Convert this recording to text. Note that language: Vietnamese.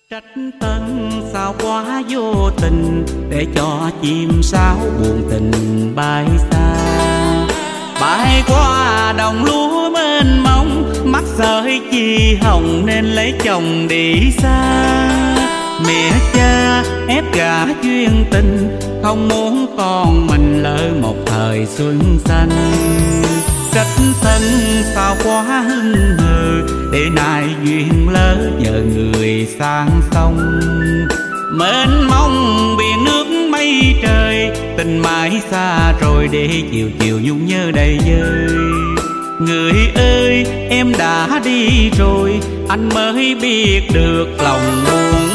Trách tân sao quá vô tình, để cho chim sáo buồn tình bay xa. Bay qua đồng lúa mênh mông, mắt sợi chi hồng nên lấy chồng đi xa. Mẹ cha ép gả duyên tình, không muốn con mình lỡ một thời xuân xanh. Trách thân sao quá hững hờ, để nay duyên lỡ nhờ người sang sông. Mênh mông biển nước mây trời, tình mãi xa rồi để chiều chiều nhung nhớ đầy vơi. Người ơi em đã đi rồi, anh mới biết được lòng buồn